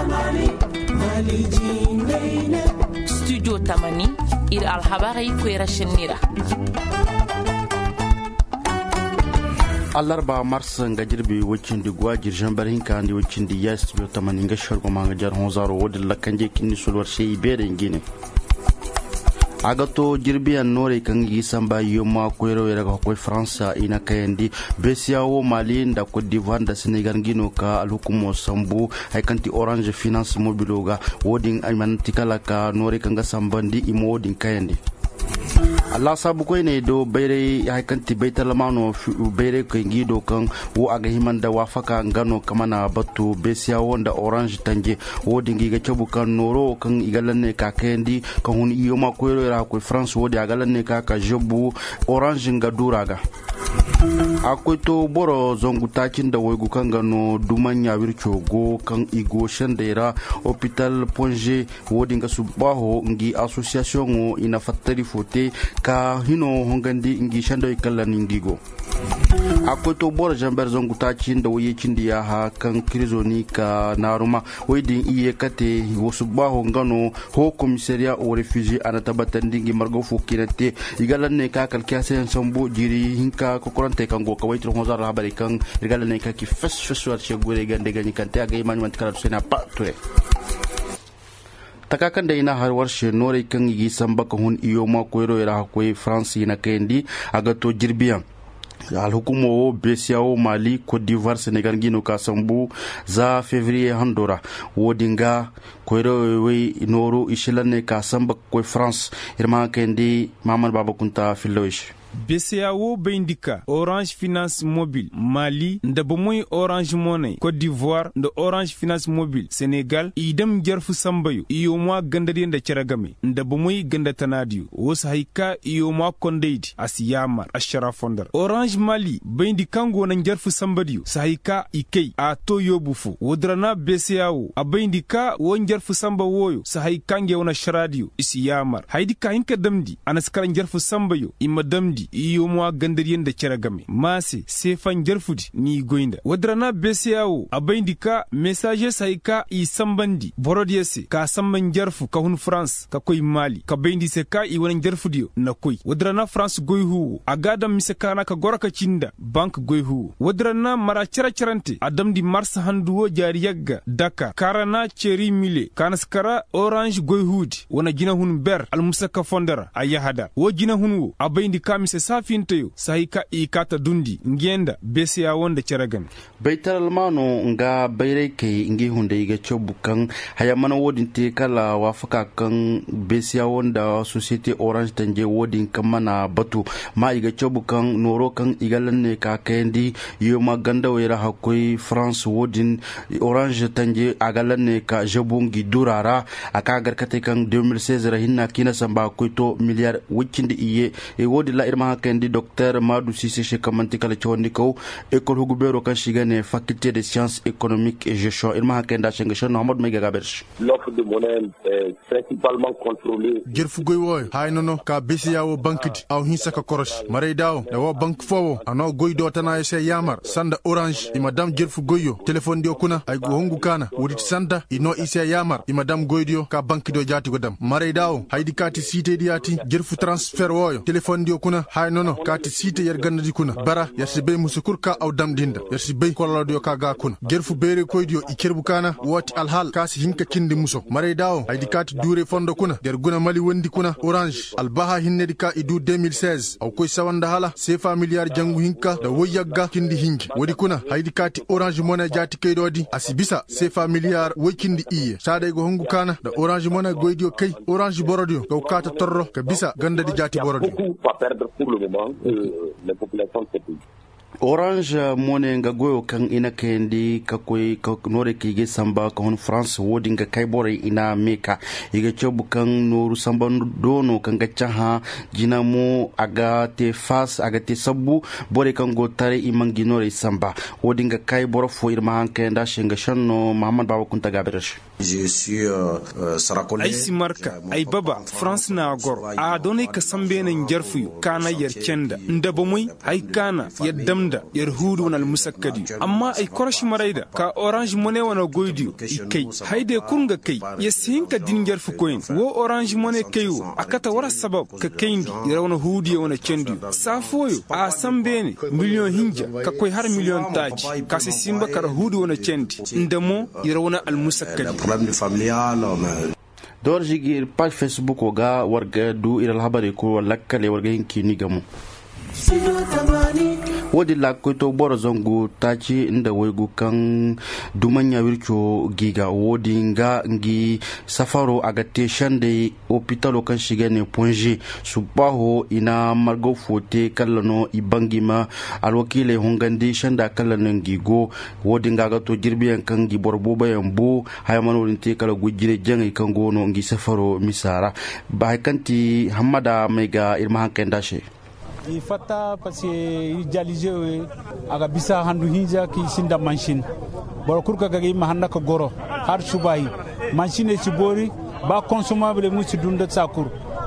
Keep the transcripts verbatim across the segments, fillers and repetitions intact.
studio tamani ir alhabari kwera shinira alarba mars nga jirbi wacin di gwa jirjan barin kan di wacin di ya studio tamani nga shargo manga jar honzaro wodin lakanje kinni sulwar shey bere ngine agato jirbiyan nore kan yi samba yoma kwero yara ko France ina kayandi besiawo Mali da Cote d'Ivoire da Senegal ngino ka alhukumo sambu hay kanti Orange Finance mobiloga wodin aymantikala ka nore kan ga sambandi imo wodin kayandi Allah sabu koy ne do bayre hay kanti baytal mano bayre ko ngido kan wo aga himanda wafaka ngano kamana battu besia wonda Orange tanje wodi ngiga chobu kan noro kan igalanne ka kendi kan hun iyoma ko ra ko France wodi agalanne ka ka jobu Orange ngaduraga akwai to boro zongu takin da waigu kan gano dumanya wircho go kan igo shandera hospital ponje wodi nga subaho ngi association ina fattari fote ka hino hongandi ngi shando ikalla nindigo akwai to boro jambar zongu takin da waye cindiya ha kan krizoni ka naruma waidin iye kate wasu baho ngano ho commissariat au refugee ana tabatan dingi margo fukinate igalanne ka kalkiasen sambo jiri hinka kokorante kango ka waytro hozar habari kan igalanne ka ki fes feswar shegure gande gani kan ta ga imani man kala sena patwe takakan da ina har warshe nore kan yi samba ka hun iyo ma koyro era hakoi France ina kendi aga to jirbiyan alhukumo besiawo Mali Cote d'Ivoire Senegal ngino ka sambu za février handora wodinga koyro we noro ishilane ka samba ko France irma kendi Maman Babakunta Filoish B C A O bindika Orange Finance Mobile Mali nda bamoy Orange Money Côte d'Ivoire nda Orange Finance Mobile Senegal idam jarfu sambayo iyo mwa gandari nda charagame nda bamoy ganda tanadiyo wos haika iyo mwa kondeidi asiyamar ashara fondar Orange Mali bindikango na jarfu sambadiyo sahika ikei ato yobufu wodrana B C A O abindika won jarfu samba woyo sahikange wona sharadiyo isiyamar haidika hinka damdi anaskara jarfu sambayo imadamdi iyo mwa gandariyen da kiragame mase sefan jarfudi ni goinda wadrana besiyawo abaindika message saika i sambandi borodiyese ka samban jarfu ka hun France ka koy Mali ka baindi se ka i wonan jarfudiyo na koy wadrana France goyhu agada misekana ka goraka cinda bank goyhu wadrana mara ciracirante adamdi mars handuwo jariyagga daka karana ceri mile kanaskara Orange goyhudi wana gina hun ber almusaka fondara ayahada wo gina hunwo abaindika se safintayo sahika ikata dundi ngenda besiya wonda ceragan baital mano nga bayre ke ngi hunde iga chobukan haya mana wodin te kala wafaka kan besiya wonda societe Orange tanje wodin kamana batu ma iga chobukan noro kan igalanne ka kendi yoma ganda wera hakoi France wodin Orange tanje agalanne ka jabungi durara aka garkate kan deux mille seize rahinna kina samba koito milliard wikindi iye e wodi la irma kendi docteur Madou Cissé chez kamanti kala chondi ko école hugubero kan shigane faculté de sciences économiques et gestion irma kenda shengesho Mohamed Mega Gaberch l'offre de monnaie est principalement contrôlée jerfu goy woy haynono ka besiyawo bankiti aw hinsa ka korosh maray daw da wo bank fowo ano goy do tana ese yamar sanda Orange i madame jerfu goyo téléphone dio kuna ay go hongu kana wodi sanda ino ise yamar i madame goydio ka banki do jati godam maray daw haydi kati cité diati jerfu transfert woyo téléphone dio kuna haynono kati site yer gannadi kuna bara yersi be musukur ka aw damdinda yersi be kollodo ka ga kuna gerfu bere koydio i kerbu kana woti alhal kasi hinka kindi muso mare dawo aydi kati dure fondo kuna der guna Mali wondi kuna Orange albaha hinnedi ka idu deux mille seize aw koy sawanda hala sefa milliard jangu hinka da woyagga kindi hingi wodi kuna haydi kati Orange Money jati keydodi asibisa sefa milliard woy kindi iye sade go hongu kana da Orange Money goydio kay Orange borodio go kata torro ka bisa gandadi jati borodio pour le moment euh, les populations de ce pays. Orange Money nga goyo kan ina kendi ka koy ka nore kige samba ka hon France wodi nga kay bore ina meka iga chobu kan noru samba dono kan ga chaha jina mo aga te fas aga te sabu bore kan go tare imangi nore samba wodi nga kay boro fo irma hanke nda shenga shanno Maman Babakunta Gaberch je suis euh, sarakole ay simarka ay baba France na gor a donay ka sambe nan jarfu kana yarkenda ndaba moy ay kana yaddam ganda yar hudu wana almusakkadi amma ay koroshi maraida ka orange money wana goydiyo ikai haide kunga kai yasinka dinjar fukoyin wo orange money kayo akata wara sabab ka kaindi yara wana hudu wana cendi safoyo a sambene miliyon hinja ka koy har miliyon taji kasi simba kara hudu wana cendi ndamo yara wana almusakkadi dor jigi page Facebook oga warga du ila habari ko lakkale warga hinki ni gamu wodi la ko to boro zongu tachi inda wegu kan dumanya wircho giga wodi nga ngi safaro agate shande hôpital kan shigane ponje subaho ina margo fote kallano ibangima alwakile hongandi shanda kallano gigo wodi nga ga to jirbiyan kan gi borbo bayambu haymano rinte kala gujire jangi kan gono ngi safaro misara ba kanti hamada mega irma hankendashe ifata parce que jalije aga bisa handu hinja ki sinda machine bor kurka gagi mahanna ko goro har subahi machine ci bori ba consomable mu ci dunda sakur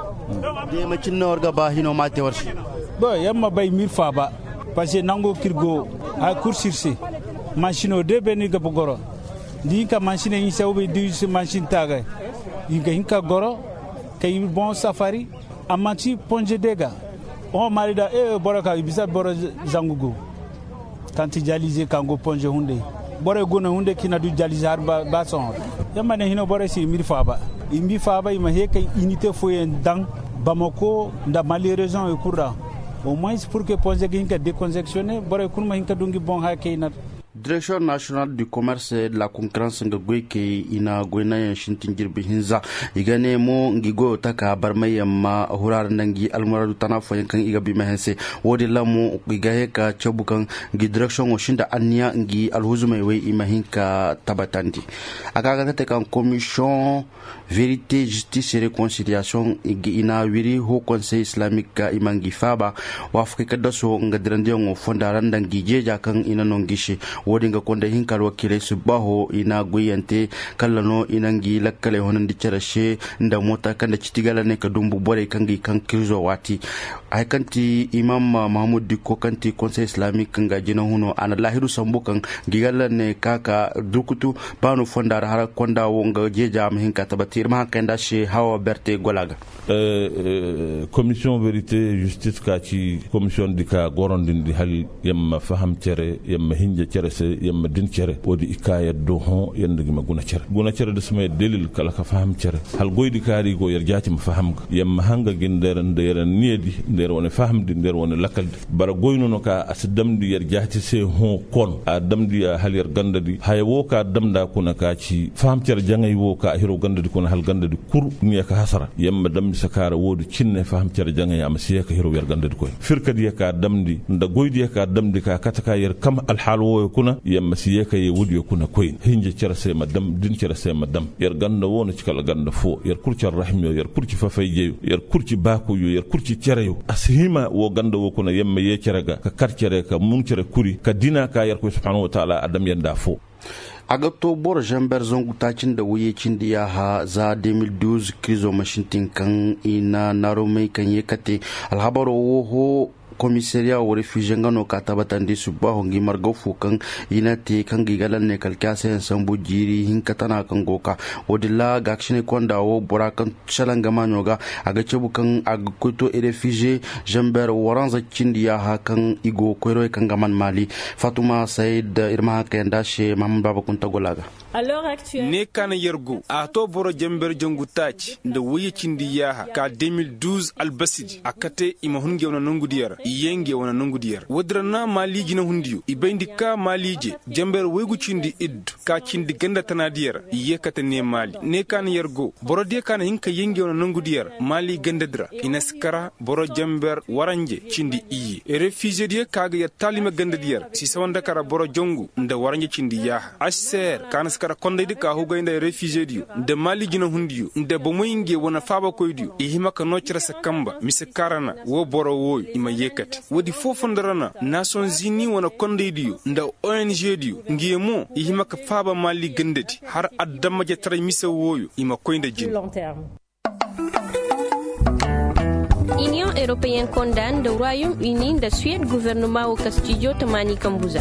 de machine orga ba hino mate warshi bo yamma bay mir fa ba parce que nango kirgo a kursirse machine de beni ga goro di ka machine yi sawbe di machine taga yi ga hinka goro kay bon safari amati ponje dega on marida e boraka bisa boro zangugo kanti jalize kango ponje hunde bore gona hunde kina du jalize har ba, ba son yamane hino bore si mir faba imbi faba ima heka unité foyen dang Bamako nda mali raison e kurra au moins pour que ponje ginka décongestionner bore kurma hinka dungi bon ha kayna Direction nationale du commerce et de la concurrence ngagweke ina goina ya shintingir bihinza igane mo ngigo taka barmaya ma hurar nangi almuradu tanafo yankan iga bimahense wodi lamu igahe ka chabukan ngi direction oshinda anya ngi alhuzume we imahinka tabatandi akaga tete kan commission vérité justice et réconciliation ina wiri ho conseil islamique imangi faba wa afrika daso ngadirande ngo fondaran dangi jeja kan ina nongishi wodi nga konde hinkal wakile subaho ina guyante kallano inangi lakkale honan dicarashe nda mota kanda citigala ne ka dumbu bore kangi kan kirzo wati ay kanti imam mahmud dikko kanti conseil islamique nga jina huno ana lahiru sambukan gigala ne kaka dukutu banu fondar har konda wonga jeja am hinka tabatir ma kanda she hawa berte golaga euh commission vérité justice ka ci commission dika gorondin di hal yamma faham cere yamma hinja cere se yamma din cere wodi ikaya do hon yandigi ma guna cere guna cere de sumay delil kala ka faham cere hal goydi kaari go yer jaati ma faham ga yamma hanga gindere ndere niedi nder woni fahamdi nder woni lakalde bara goyno no ka asdamdi yer jaati se hon kon a damdi hal yer gandadi hay wo ka damda kuna ka ci faham cere jangay wo ka hiro gandadi kuna hal gandadi kur ni ka hasara yamma damdi sakara wodi cinne faham cere jangay am siya ka hiro yer gandadi ko firkadi ka damdi nda goydi ka damdi ka kataka yer kam al hal wo kuna yamma siya ka ye wudi kuna koyin hinje cere se madam din cere se madam yer ganda wona ci kala ganda fo yer kurci rahim yo yer kurci fafay jeyo yer kurci bako yo yer kurci cere yo asihima wo ganda wo kuna yamma ye cere ga ka kar cere ka mun cere kuri ka dina ka yer ko subhanahu wa ta'ala adam yanda fo agato bor jamber zongu tacin da wuye cindi ya ha za deux mille douze krizo mashintin kan ina narome kan yekate alhabaro wo ho commissariat au réfugié ngano katabatandi suba hongi margo fukan inati kangi galan ne kalkase sambu jiri hinkatana kangoka odilla gakshine konda o borakan chalanga manyoga aga chebukan agkuto e réfugié jamber waranza cindiya hakan igo koyro kangaman mali Fatuma Said irma kenda she Muhammad Baba kunta golaga ne kana yergo a to boro jamber jongu taci nda wuye cindiya ka deux mille douze albasidi akate ima hunge wana nongu diyara yenge wana nongu diyar wadrana maliji na hundiyo ibendi ka malije jamber wegu cindi iddu ka cindi ganda tana diyar yekata ne mali ne kan yergo boro de kana hinka yenge wana nongu diyar mali ganda dra inaskara boro jamber waranje cindi iye e refugee de kaga ya talima ganda diyar si sawanda kara boro jongu nda waranje cindi ya aser kana skara konde de ka hugo inda refugee dio nda maliji na hundiyo nda bomoyinge wana faba koydiyo ihimaka nochra sakamba misakarana wo boro wo ima yekata wodi fofondarana Nations Unies wana konde diyo nda O N G diyo ngiyemo ihimaka faba mali gandati har addama jatara misa woyo ima koynda jin Union européenne condamne le Royaume-Uni de Suède gouvernement au Castillo Tamani Kambuza.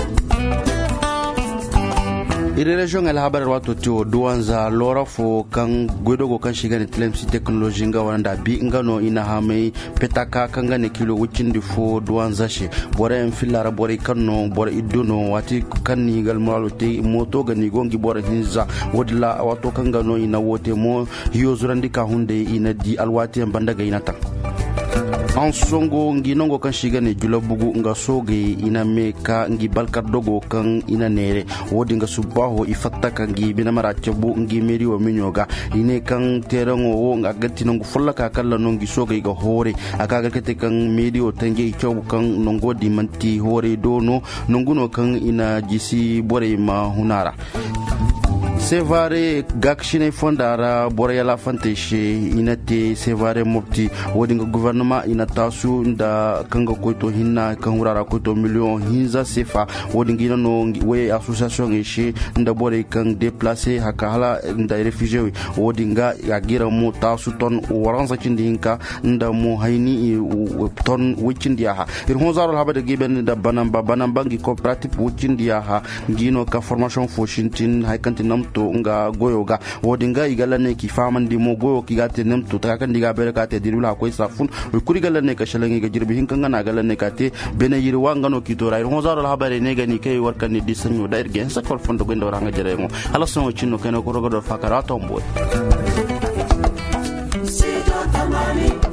ire region el habar wato to duwanza lora fo kan godogo kan shiga ne tlemsi technology nga wanda bi ngano ina hame petaka kan ga ne kilo wikindi fo duwanza she bore en filara bore kanno bore idono wati kan ni gal malo te moto ga ni gongi bore hinza wodla wato kan gano ina wote mo yozurandi ka hunde ina di alwati en bandaga ina tan an songo ngi nongo kan shiga ne jula bugu nga soge ina meka ngi balkar dogo kan ina nere wodi nga subaho ifatta kan ngi bina mara cebu ngi meri wa minyoga ine kan terango wo nga gatti nongo fulla ka kala nongi soge ga hore aka ga kete kan meri o tange cebu kan nongo di manti hore dono nonguno kan ina jisi bore ma hunara sevare gakshine fondara borayala fanteshe inate sevare mopti wodi nga gouvernement ina tasu nda kanga koito hinna kan hurara koito million hinza sefa wodi ngina no we association eshe nda bore kan déplacer haka hala nda réfugié wodi nga yagira mo tasu ton waranza cindi hinka nda mo hayni ton wicindi ha ir honzaro habade giben nda banamba banamba ngi coopérative wicindi ha ngino ka formation fo shintin haykanti nam to nga goyoga wodinga igalane ki famandi mo goyo ki gate nem to ta kan diga bere kate dirula ko safun kuri galane ka shalangi ga jirbi hin kan na galane kate bene yiri wanga no ki to ray ho zaro habare ne gani kay warkan ni disanyo da irgen sakol fondo go ndora nga jere mo hala so cinno keno ko rogo do fakara tombo.